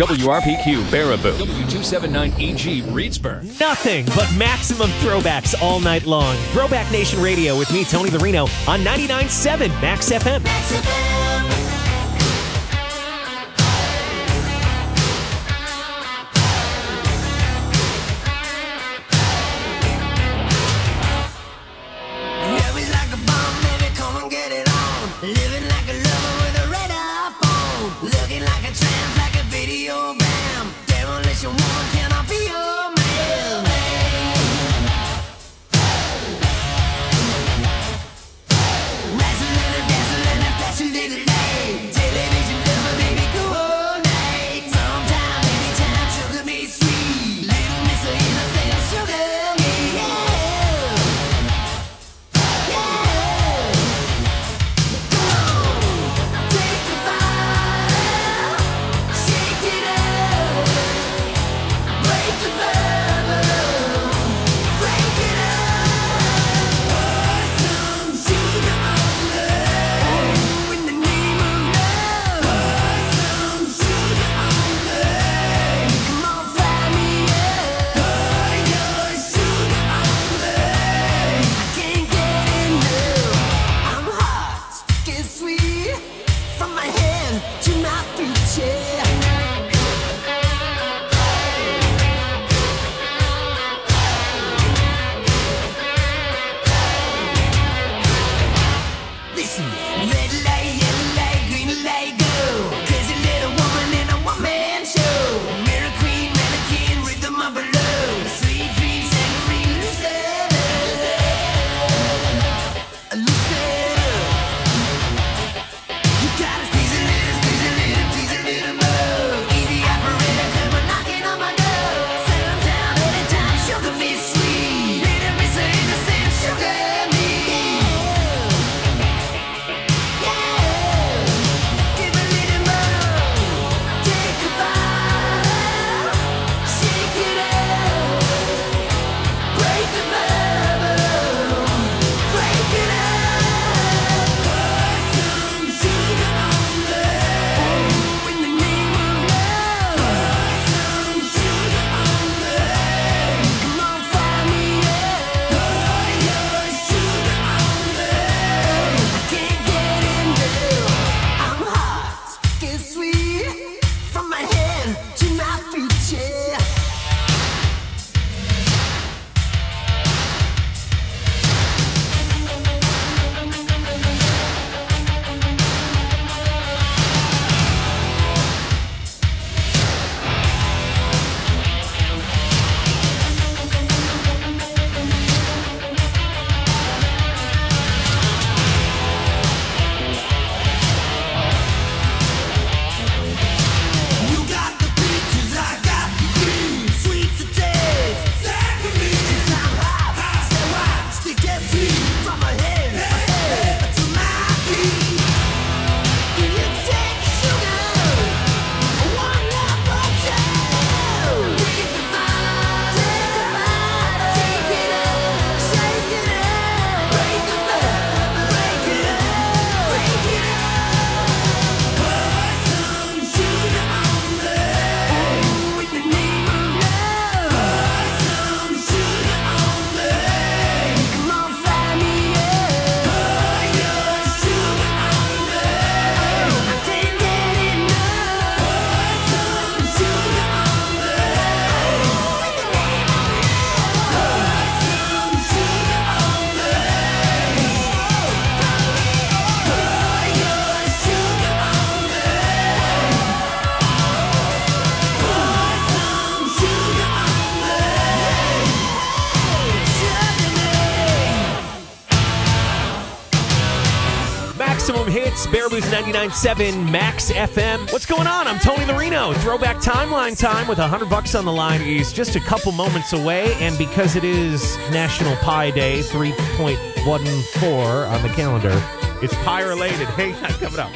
WRPQ Baraboo, W279EG Reedsburg. Nothing but maximum throwbacks all night long. Throwback Nation Radio with me, Tony Larino, on 99.7 Max FM. Max FM. Hits, Baraboo's 99.7 Max FM. What's going on? I'm Tony Larino. Throwback Timeline time with $100 on the line is just a couple moments away, and because it is National Pie Day 3.14 on the calendar, it's pie-related. Hey, coming up.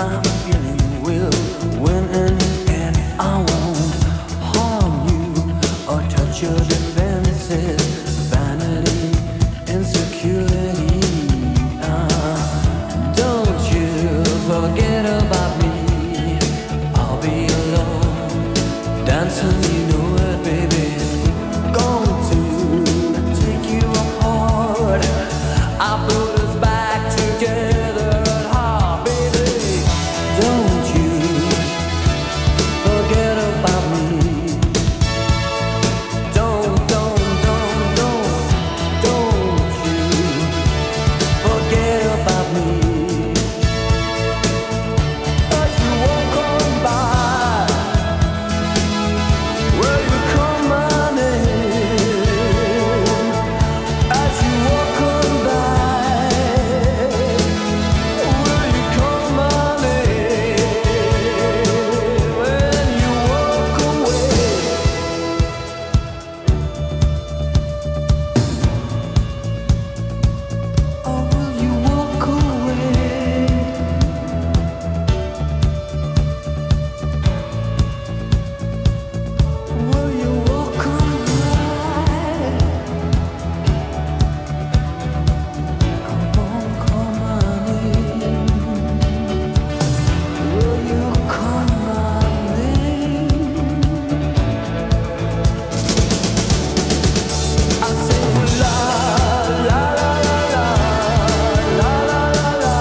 my feeling will win in the end. I won't harm you or touch your defenses. Vanity, insecurity. Don't you forget about me. I'll be alone, dancing, you know it, baby. Going to take you apart. I put us back together at heart, baby. Don't you forget about me. Don't you forget about me. As you walk on by, will you call my name? As you walk on by, will you call my name? When you walk away, or will you walk away? Will you walk on by? Come on, call my name. Will you call my name? I say la la la la la la la la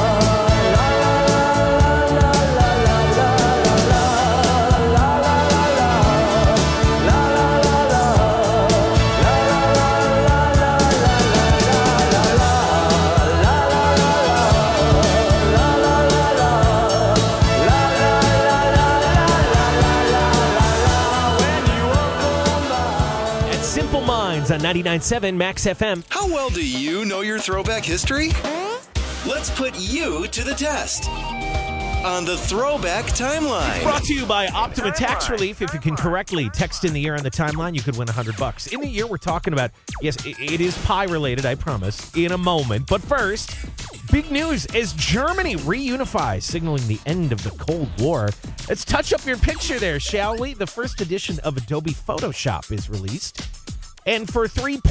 At Simple Minds on 99.7 Max FM. How well do you know your throwback history? Let's put you to the test on the Throwback Timeline. Brought to you by Optima Tax Relief. If you can correctly text in the year on the timeline, you could win $100. In the year we're talking about, yes, it is pie related, I promise, in a moment. But first, big news as Germany reunifies, signaling the end of the Cold War. Let's touch up your picture there, shall we? The first edition of Adobe Photoshop is released. And for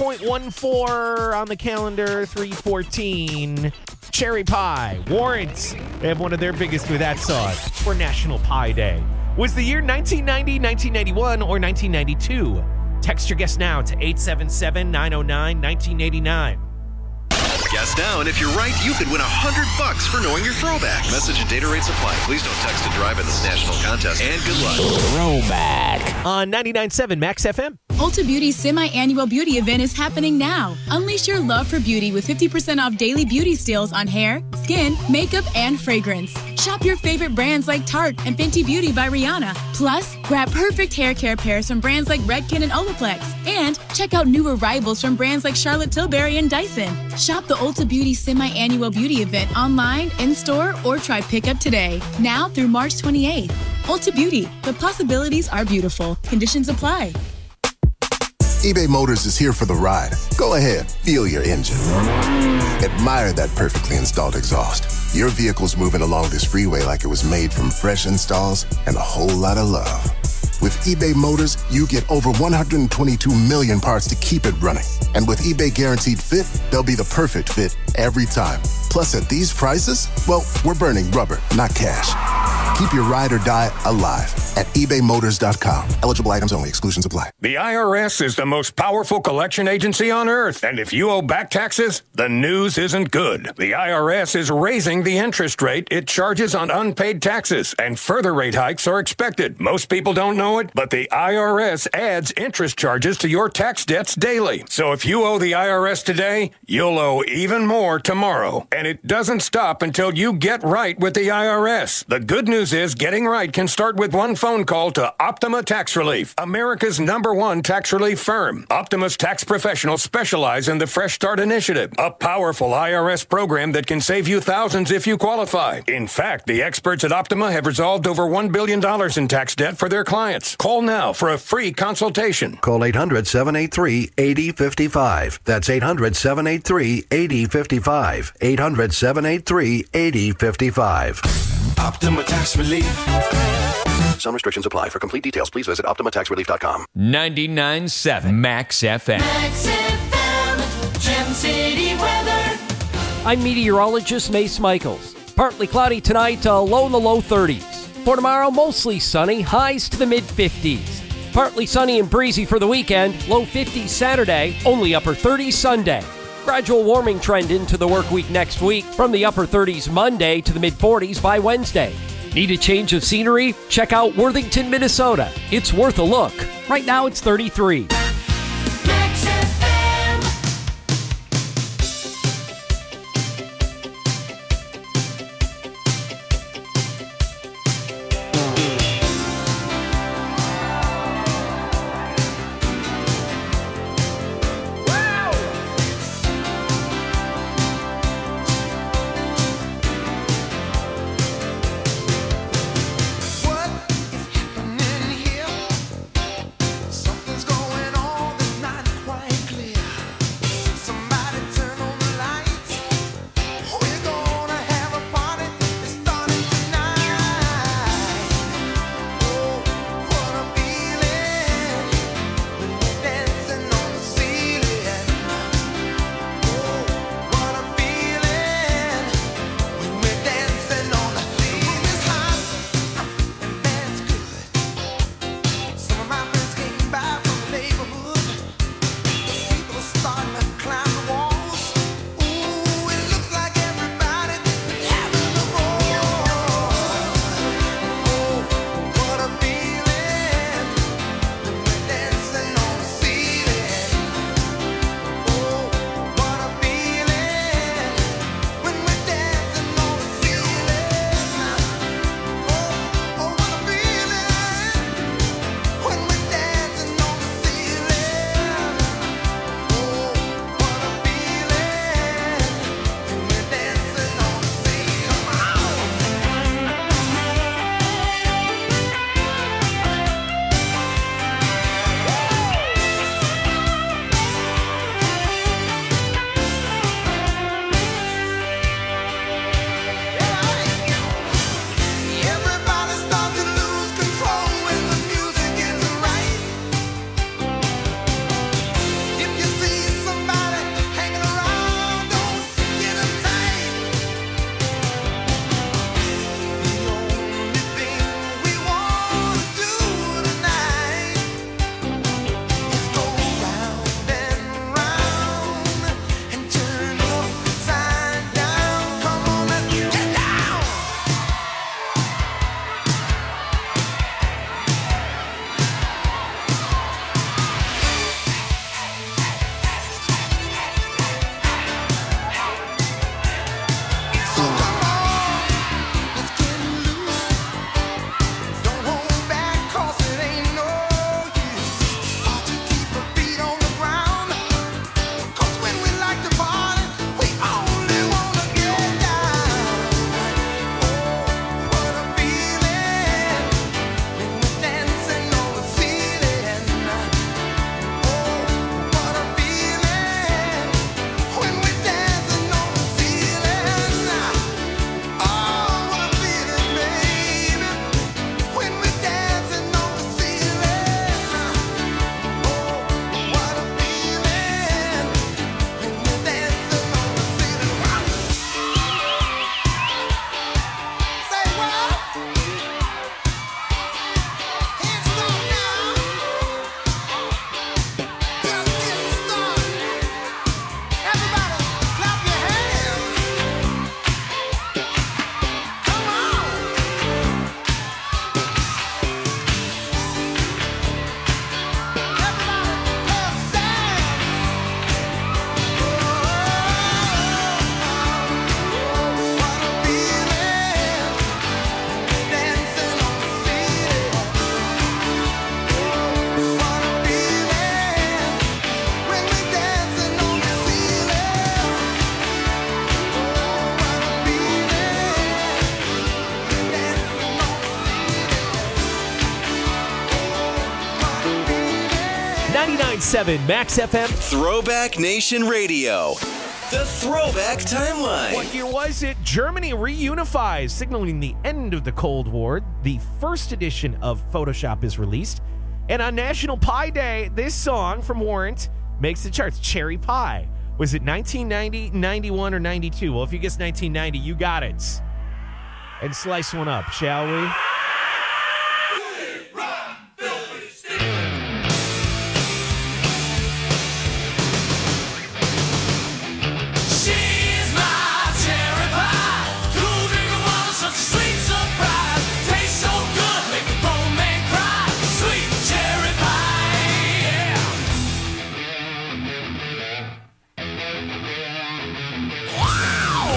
3.14 on the calendar, 314, Cherry Pie, Warrants, they have one of their biggest with that song for National Pie Day. Was the year 1990, 1991, or 1992? Text your guess now to 877-909-1989. Guess now, and if you're right, you could win $100 for knowing your throwback. Message and data rates apply. Please don't text and drive in this national contest. And good luck. Throwback on 99.7 Max FM. Ulta Beauty's semi-annual beauty event is happening now. Unleash your love for beauty with 50% off daily beauty steals on hair, skin, makeup, and fragrance. Shop your favorite brands like Tarte and Fenty Beauty by Rihanna. Plus, grab perfect hair care pairs from brands like Redken and Olaplex. And check out new arrivals from brands like Charlotte Tilbury and Dyson. Shop the Ulta Beauty semi-annual beauty event online, in-store, or try pickup today. Now through March 28th. Ulta Beauty. The possibilities are beautiful. Conditions apply. eBay Motors is here for the ride. Go ahead, feel your engine. Admire that perfectly installed exhaust. Your vehicle's moving along this freeway like it was made from fresh installs and a whole lot of love. With eBay Motors, you get over 122 million parts to keep it running. And with eBay Guaranteed Fit, they'll be the perfect fit every time. Plus, at these prices, well, we're burning rubber, not cash. Keep your ride or die alive at ebaymotors.com. Eligible items only. Exclusions apply. The IRS is the most powerful collection agency on earth. And if you owe back taxes, the news isn't good. The IRS is raising the interest rate it charges on unpaid taxes, and further rate hikes are expected. Most people don't know it, but the IRS adds interest charges to your tax debts daily. So if you owe the IRS today, you'll owe even more tomorrow. And it doesn't stop until you get right with the IRS. The good news is getting right can start with one phone call to Optima Tax Relief, America's #1 tax relief firm. Optima's tax professionals specialize in the Fresh Start Initiative, a powerful IRS program that can save you thousands if you qualify. In fact, the experts at Optima have resolved over $1 billion in tax debt for their clients. Call now for a free consultation. Call 800-783-8055. That's 800-783-8055. 800-783-8055. Optima Tax Relief. Some restrictions apply. For complete details, please visit OptimaTaxRelief.com. 99.7 Max FM. Max FM, Gem City weather. I'm meteorologist Mace Michaels. Partly cloudy tonight, low in the low 30s. For tomorrow, mostly sunny, highs to the mid-50s. Partly sunny and breezy for the weekend, low 50s Saturday, only upper 30s Sunday. Gradual warming trend into the work week next week, from the upper 30s Monday to the mid-40s by Wednesday. Need a change of scenery? Check out Worthington, Minnesota. It's worth a look. Right now it's 33. Max FM. Something's going on that's not quite clear. Somebody turn on the lights. We're gonna have a party that's starting tonight. Oh, what a feeling when we're dancing on the ceiling. Oh, what a feeling when we're dancing on the ceiling. It's hot and that's good. Some of my friends came by from the neighborhood. People are starting to climb the walls. Ooh, it looks like everybody's having a ball. Oh, what a feeling when we're dancing on the ceiling. Oh, what a feeling when we're dancing on the ceiling. Oh, what a feeling when we're dancing on the ceiling. Oh, what a feeling when we're dancing on the ceiling. Everybody starts to lose control when the music isn't right. If you see somebody hanging around, don't get uptight. The only thing we want to do tonight is go round and round and turn upside down. Come on, let's get down. So come on, let's get loose. Don't hold back, 'cause it ain't no use. Hard to keep a beat on the ground. 'Cause when we like to party, we only wanna get down. Oh, what a feeling when we're dancing on the ceiling. Oh, what a feeling when we're dancing on the ceiling. Oh, what a feeling, baby, when we're dancing on the ceiling. Oh, what a feeling when we're dancing on the ceiling. Say what? Can't stop now. Just getting started. Everybody, clap your hands. Come on. Everybody, let's dance. What a feeling dancing on the ceiling. What a feeling when we're dancing on the ceiling. What a feeling 99.7 Max FM. Throwback Nation Radio. The Throwback Timeline. What year was it? Germany reunifies, signaling the end of the Cold War. The first edition of Photoshop is released. And on National Pie Day, this song from Warrant makes the charts. Cherry Pie. Was it 1990, 91, or 92? Well, if you guessed 1990, you got it. And slice one up, shall we? She's my cherry pie. Cool drink of water, such a sweet surprise. Tastes so good, make a grown man cry. Sweet cherry pie, yeah. Wow!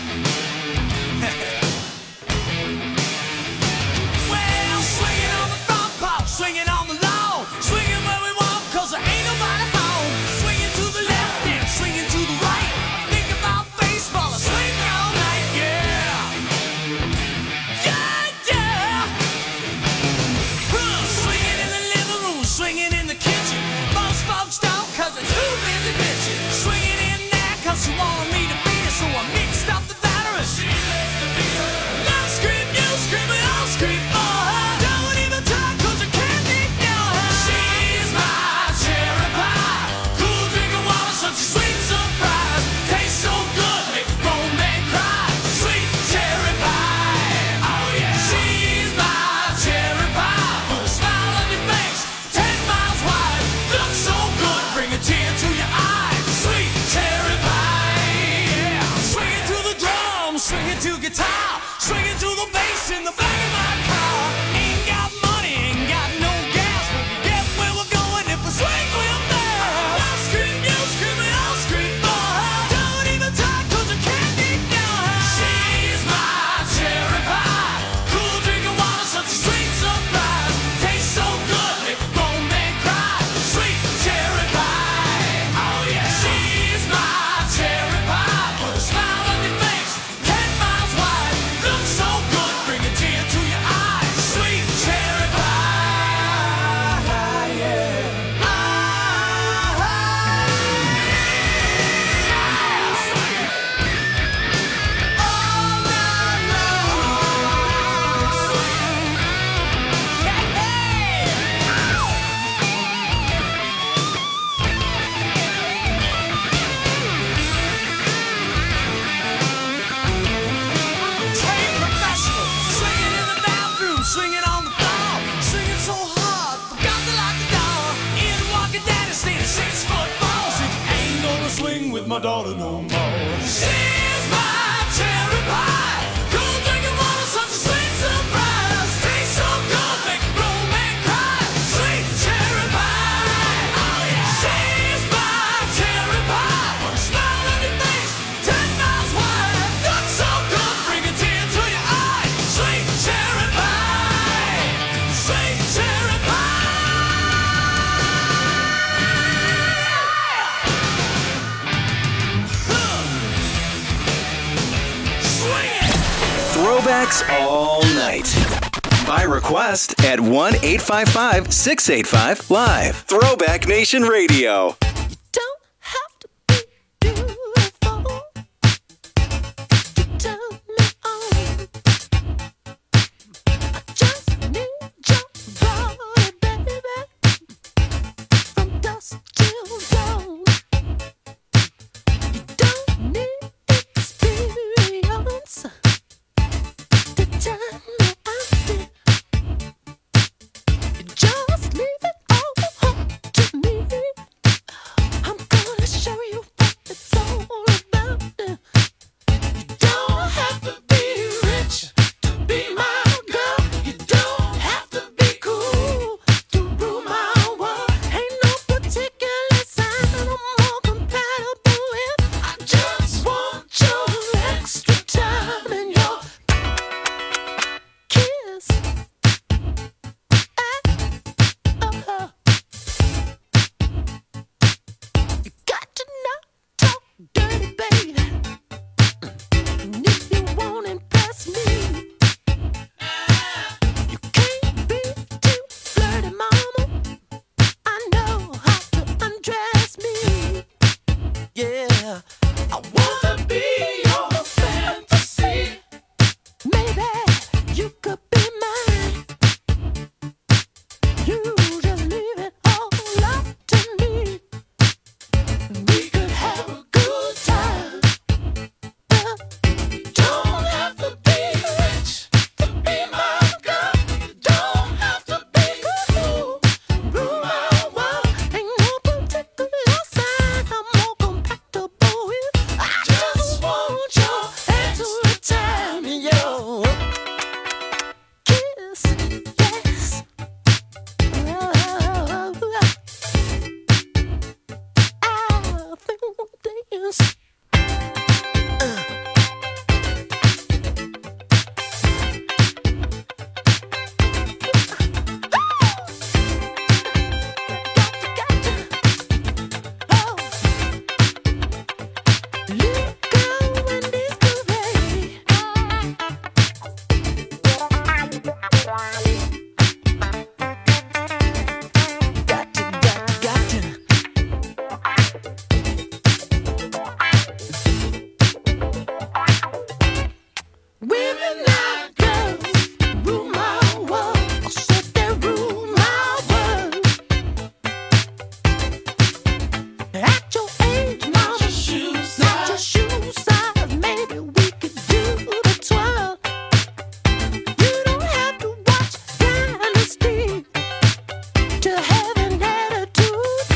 Well, swinging on the front porch, swinging on the lawn, swinging where we want, 'cause there ain't nobody home. Swinging to the left and swinging to the right. Think about baseball, I swing all night, yeah. Yeah, yeah. Swinging in the living room, swinging in the kitchen. Most folks don't, 'cause they're too busy bitching. Swinging in there, 'cause she wanted me to beat her, so I mixed up the batter and she let the beat her. Love scream, you scream, we all scream for her. Don't even try, 'cause you can't ignore her. She's my cherry pie. Cool drink of water, such a sweet surprise. Tastes so good, make a grown man cry. Sweet cherry pie, oh yeah. She's my cherry pie. Put a smile on your face, 10 miles wide. Looks so good, bring a tear to your eye. Sweet cherry pie, yeah. Swinging to the drums, swinging to guitar, swinging to the bass in the back of my car. Ain't got money, ain't got no gas, but we get where we're going if we swing real fast. I scream, you scream, we all scream for her. Don't even try, 'cause you can't ignore her. She's my cherry pie. Cool drink of water, such a sweet surprise. Tastes so good, make a grown man cry. Sweet cherry pie, oh yeah. She's my cherry pie. Put a smile on your face, 10 miles wide. Looks so good, bring a tear to your eye. Sweet cherry pie, yeah. All night Trained professional, swinging in the bathroom, swinging on the floor, swinging so hard, forgot to lock the door. In walking daddy, stayed 6 foot 4. Said, ain't gonna swing with my daughter no more. She's my cherry pie. Cool drinking water, such a sweet surprise. Tastes so good, make a grown man cry. Sweet cherry pie, oh yeah. She's my cherry pie. Put a smile on your face, 10 miles wide. Looks so good, bring a tear to your eye. Sweet cherry pie, sweet cherry pie. Swing it. Throwbacks all night. By request at 1-855-685-LIVE. Throwback Nation Radio. Don't have to be beautiful to turn me on. I just need your body, baby, from dusk till dawn. You don't need experience to turn me on. You just leave it all up to me. Women like girls rule my world. I said they rule my world. At your age, mama, not your shoe size. Maybe we could do the twirl. You don't have to watch Dynasty to have an attitude.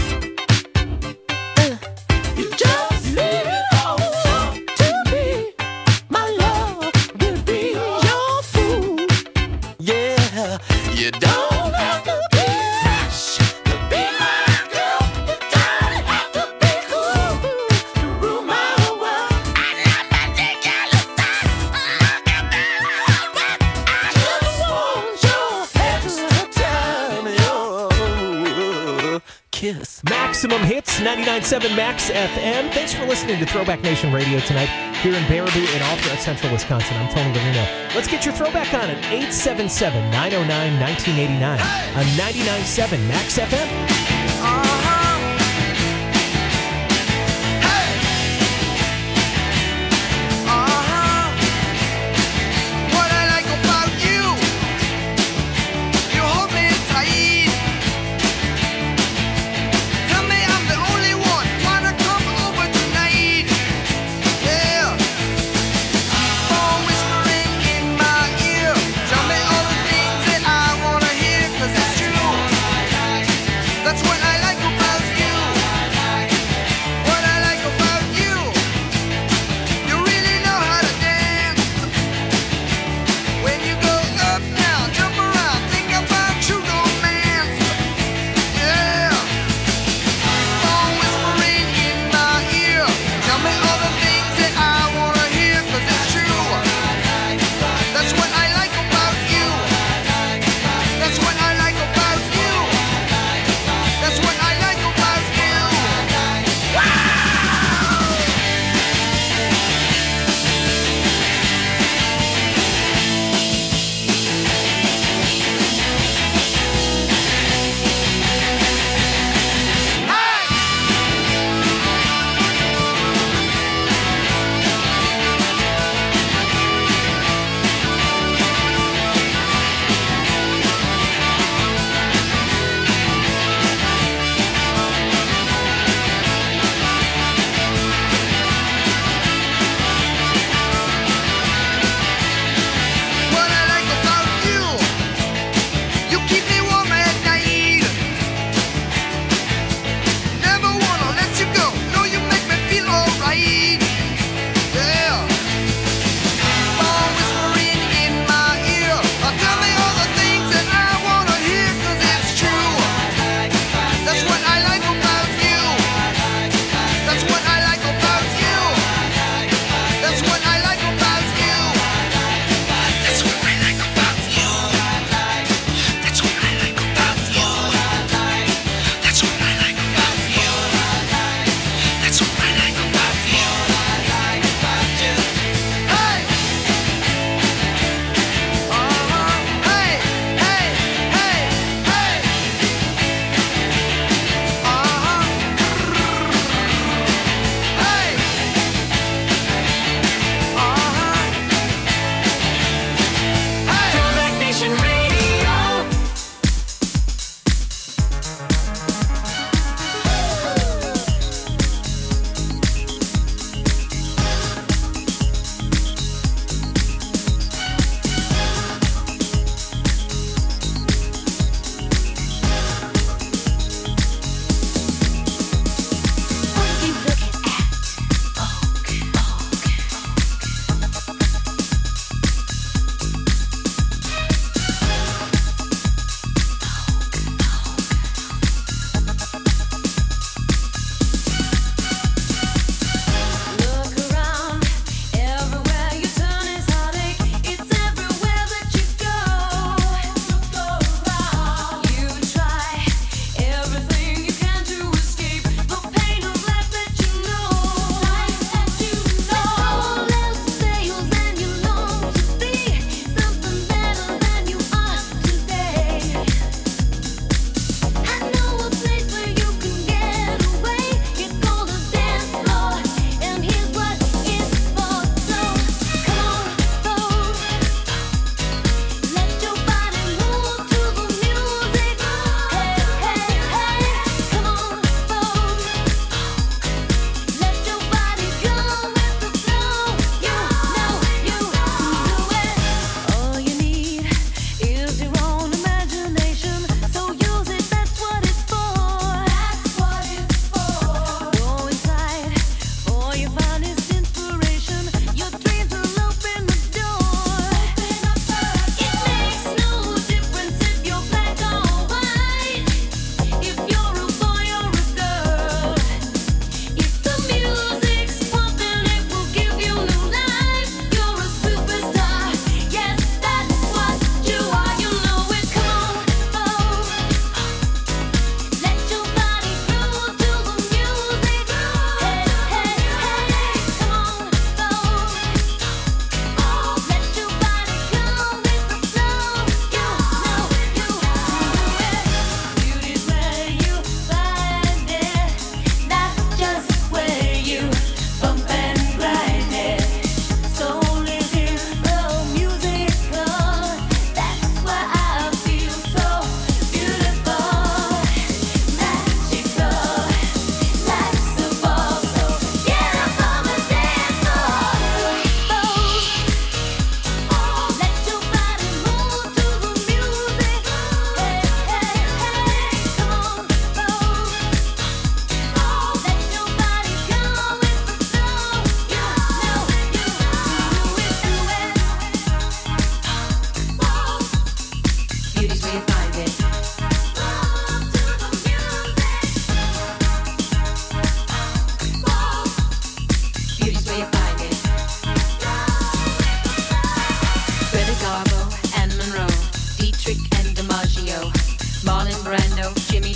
You just leave it all up to me. My love will be your food. Yeah, you don't have to be rich to be my girl. You don't have to be cool to rule my world. I love my dick, I look fine. Look at me, I just want your extra time, your kiss. Maximum Hits, 99.7 Max FM. Thanks for listening to Throwback Nation Radio tonight here in Baraboo and all throughout central Wisconsin. I'm Tony Garino. Let's get your throwback on at 877-909-1989 on 99.7 Max FM. What I like about you, you hold me tight. Tell me I'm the only one. Wanna come over tonight? Yeah. Phone whispering in my ear. Tell me all the things that I wanna hear, 'cause it's true. That's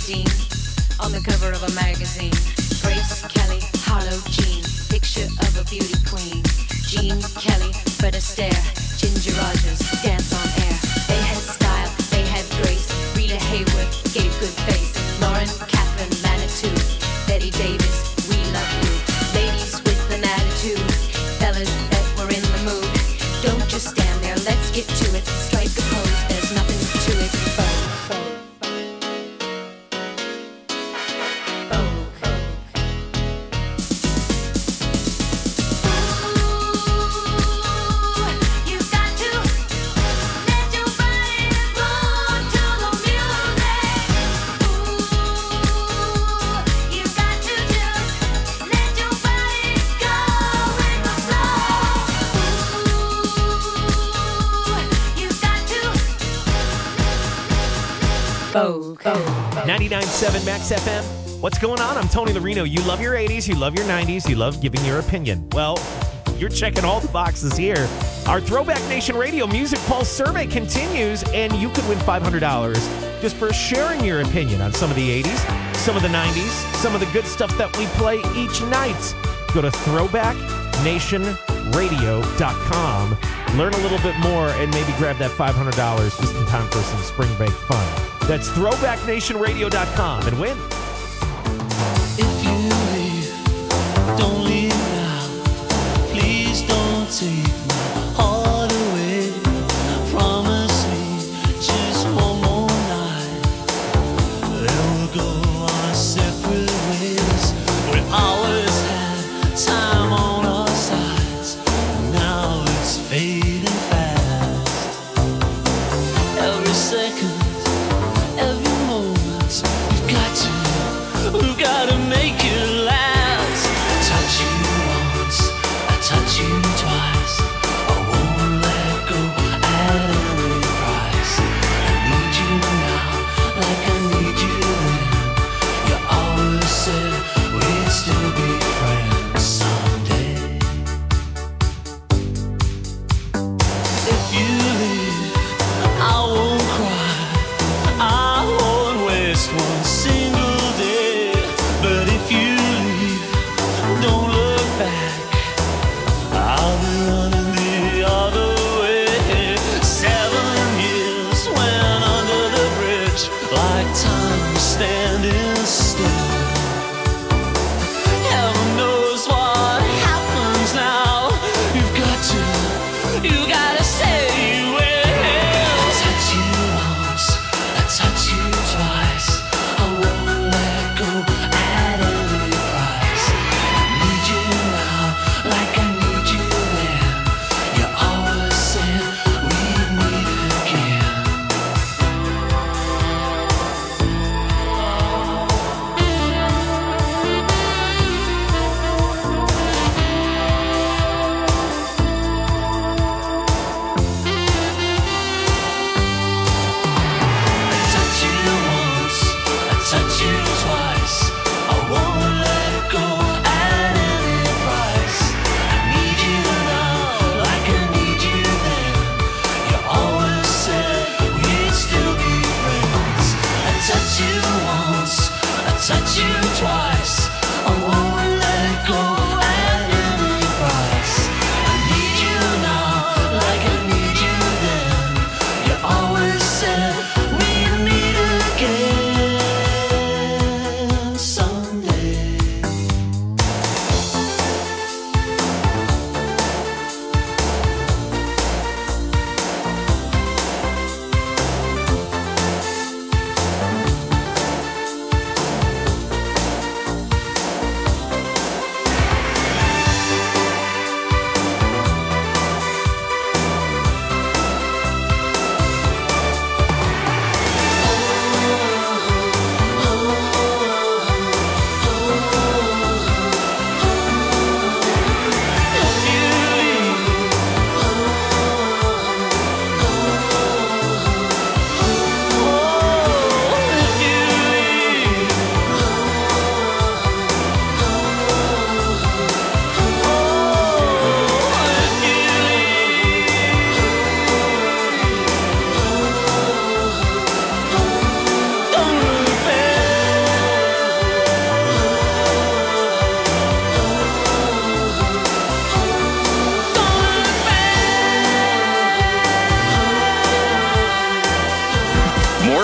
Dean on the cover of a magazine. Grace Kelly, Harlow Jean, picture of a beauty queen. Jean Kelly, Fred Astaire, Ginger Rogers, dance on air. They had style, they had grace. Rita Hayworth gave good face. Lauren, Catherine, Manitou, Betty Davis, we love you. Ladies with an attitude, fellas that were in the mood. Don't just stand there, let's get to it. Strike a pose, there's nothing to it. Vogue. 99.7 Max FM. What's going on? I'm Tony Larino. You love your 80s, you love your 90s, you love giving your opinion. Well, you're checking all the boxes here. Our Throwback Nation Radio Music Pulse survey continues, and you could win $500 just for sharing your opinion on some of the 80s, some of the 90s, some of the good stuff that we play each night. Go to throwbacknationradio.com. Learn a little bit more and maybe grab that $500 just in time for some spring break fun. That's throwbacknationradio.com and win. If you leave, don't leave now. Please don't take my heart away. Promise me just one more night. Then we'll go our separate ways. We always had time on our sides. Now it's fading fast. Every second, every moment, you've got to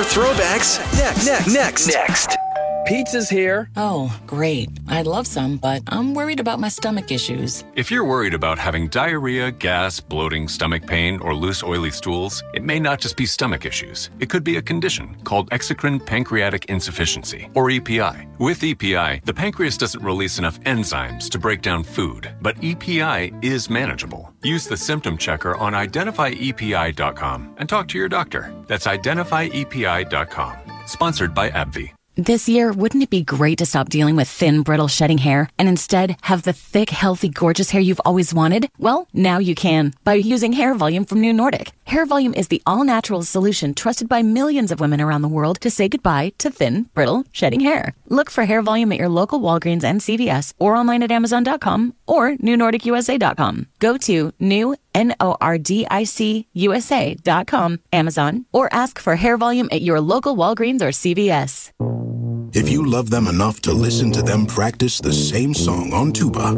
throwbacks next. Pizza's here. Oh, great. I'd love some, but I'm worried about my stomach issues. If you're worried about having diarrhea, gas, bloating, stomach pain, or loose, oily stools, it may not just be stomach issues. It could be a condition called exocrine pancreatic insufficiency, or EPI. With EPI, the pancreas doesn't release enough enzymes to break down food, but EPI is manageable. Use the symptom checker on identifyepi.com and talk to your doctor. That's identifyepi.com. Sponsored by AbbVie. This year, wouldn't it be great to stop dealing with thin, brittle, shedding hair and instead have the thick, healthy, gorgeous hair you've always wanted? Well, now you can by using Hair Volume from New Nordic. Hair Volume is the all-natural solution trusted by millions of women around the world to say goodbye to thin, brittle, shedding hair. Look for Hair Volume at your local Walgreens and CVS or online at Amazon.com or NewNordicUSA.com. Go to NewNordicUSA.com, Amazon, or ask for Hair Volume at your local Walgreens or CVS. If you love them enough to listen to them practice the same song on tuba,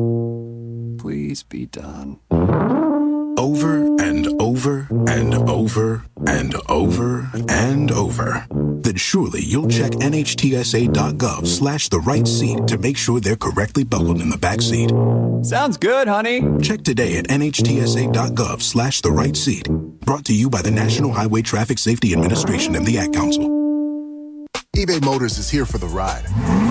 Please be done. over and over and over and over and over, then surely you'll check NHTSA.gov/the right seat to make sure they're correctly buckled in the back seat. Sounds good, honey. Check today at NHTSA.gov/the right seat. Brought to you by the National Highway Traffic Safety Administration and the Ad Council. eBay Motors is here for the ride.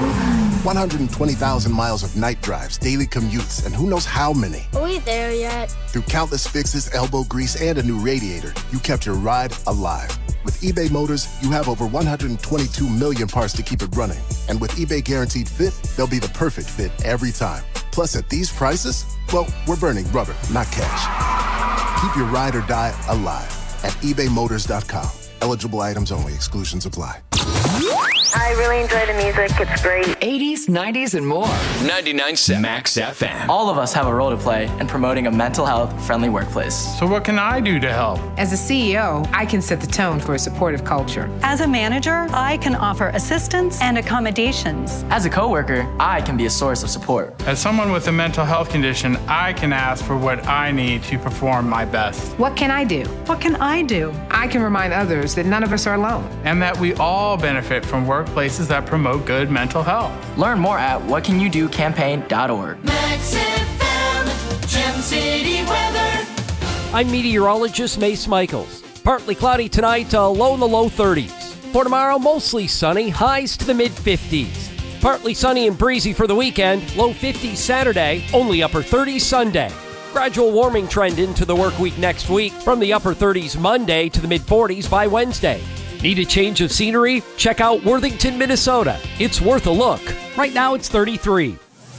120,000 miles of night drives, daily commutes, and who knows how many. Are we there yet? Through countless fixes, elbow grease, and a new radiator, you kept your ride alive. With eBay Motors, you have over 122 million parts to keep it running. And with eBay Guaranteed Fit, they'll be the perfect fit every time. Plus, at these prices, well, we're burning rubber, not cash. Keep your ride or die alive at ebaymotors.com. Eligible items only. Exclusions apply. I really enjoy the music. It's great. 80s, 90s, and more. 99.7 Max FM. All of us have a role to play in promoting a mental health friendly workplace. So what can I do to help? As a CEO, I can set the tone for a supportive culture. As a manager, I can offer assistance and accommodations. As a coworker, I can be a source of support. As someone with a mental health condition, I can ask for what I need to perform my best. What can I do? What can I do? I can remind others that none of us are alone. And that we all benefit from workplaces that promote good mental health. Learn more at whatcanyoudocampaign.org. Max FM, Gem City weather. I'm meteorologist Mace Michaels. Partly cloudy tonight, low in the low 30s. For tomorrow, mostly sunny, highs to the mid-50s. Partly sunny and breezy for the weekend, low 50s Saturday, only upper 30s Sunday. Gradual warming trend into the work week next week, from the upper 30s Monday to the mid-40s by Wednesday. Need a change of scenery? Check out Worthington, Minnesota. It's worth a look. Right now it's 33.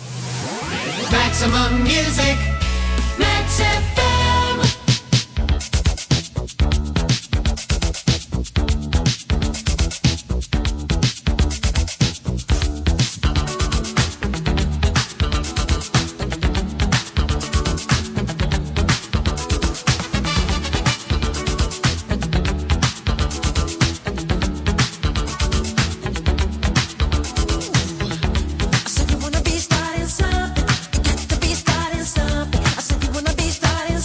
Maximum music. Max FM. Starting something.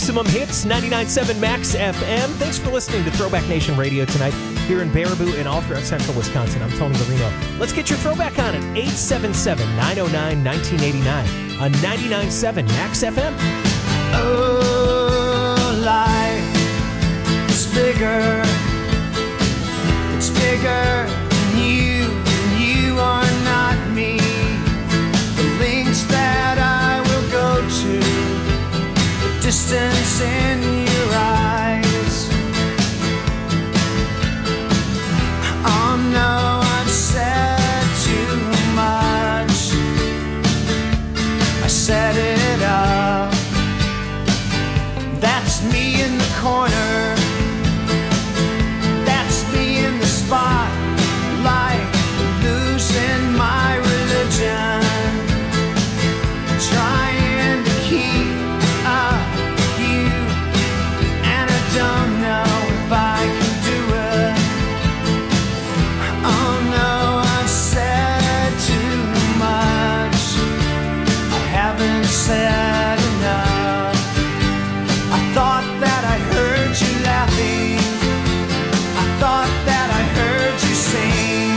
Maximum Hits, 99.7 Max FM. Thanks for listening to Throwback Nation Radio tonight here in Baraboo and all throughout central Wisconsin. I'm Tony Marino. Let's get your throwback on at 877-909-1989 on 99.7 Max FM. Oh, life is bigger. It's bigger than you, and you are not me. The links that I will go to, the distance in your eyes. Oh no, I've said too much. I set it up. That's me in the corner. That's me in the spotlight, losing my religion, trying to keep up with you, and I don't know if I can do it. Oh no, I've said too much. I haven't said enough. I thought that I heard you laughing. I thought that I heard you sing.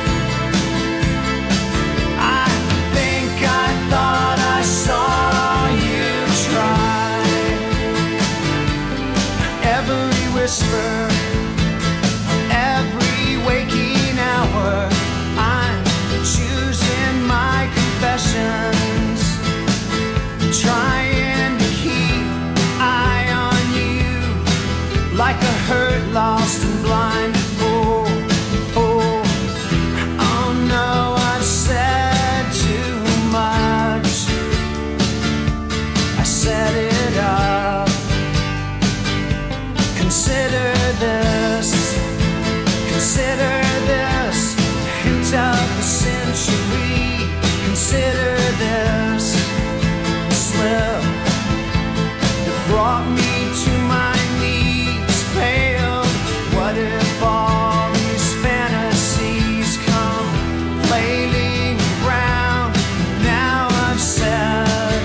I think I thought I saw you try. Every whisper, every waking hour, I'm choosing my confessions, trying to keep eye on you, like a hurt, lost and blind fool. Oh, oh no, I've said too much. I set it up. Consider this, hint of the century. Consider this slip that brought me to my knees, pale. What if all these fantasies come flailing around? Now I've said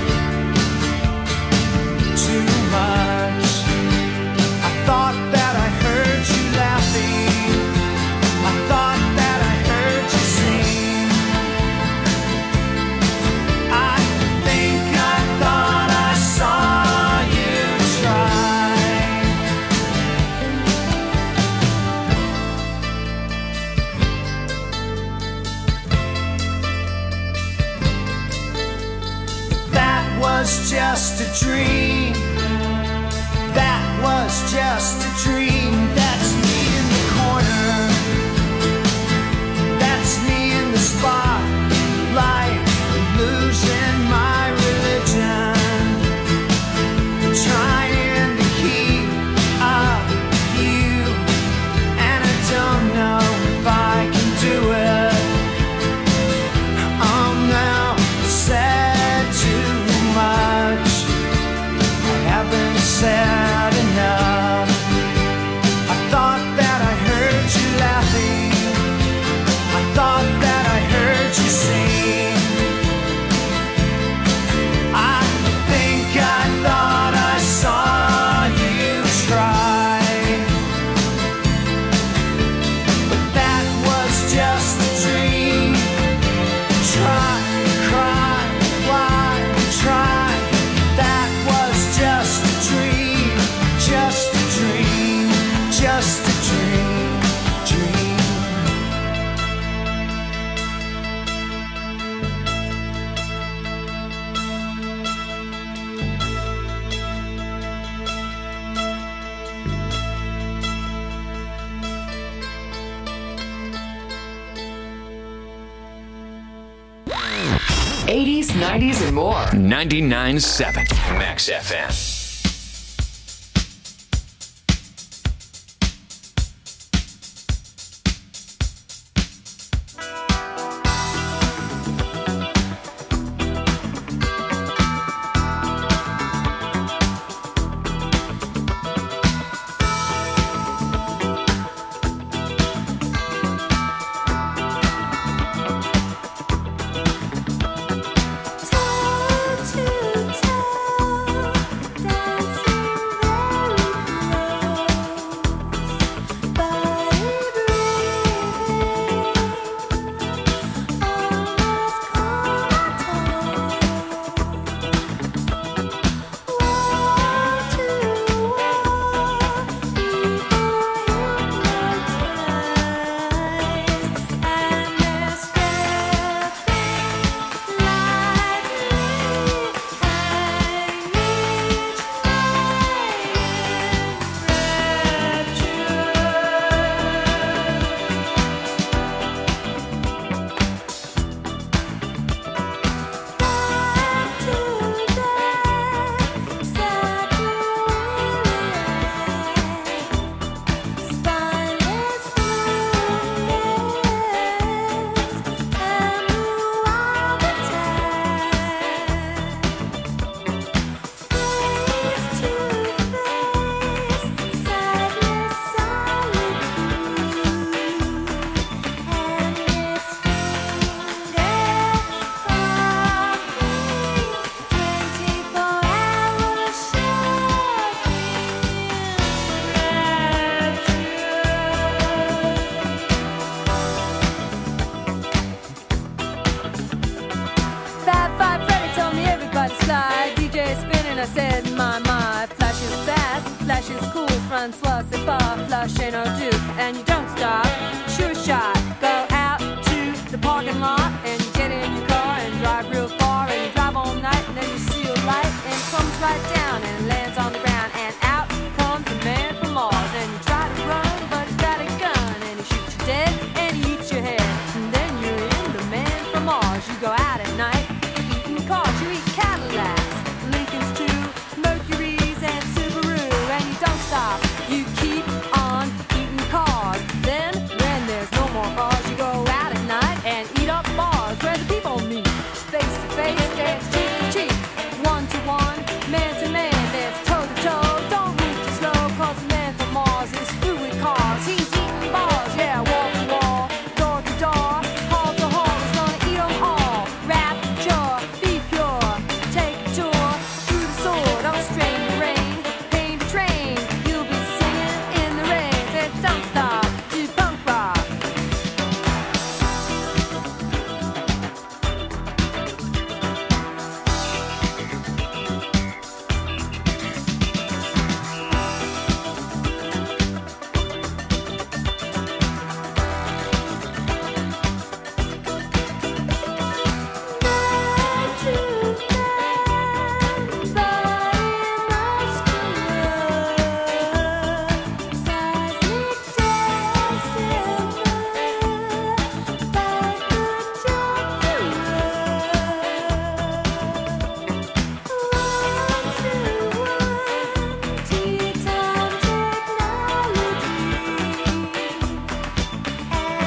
too much. I thought that I heard you laughing. I thought that I heard you sing. I think I thought I saw you try. That was just a dream. That was just a dream. That's me in the corner. That's me in the spotlight, losing my religion, trying to keep up with you, and I don't know if I can do it. Oh no, said too much. I haven't said enough. I thought that I heard you laughing. I thought that I heard you sing. I think I thought I saw you try. But that was just a dream. Try, cry, why try? That was just a dream, just a dream, just a dream, dream. 80s, 90s, and more. 99.7 Max FM. To tell I said, my, flash is fast, flash is cool, front sluts and far, flush ain't no do.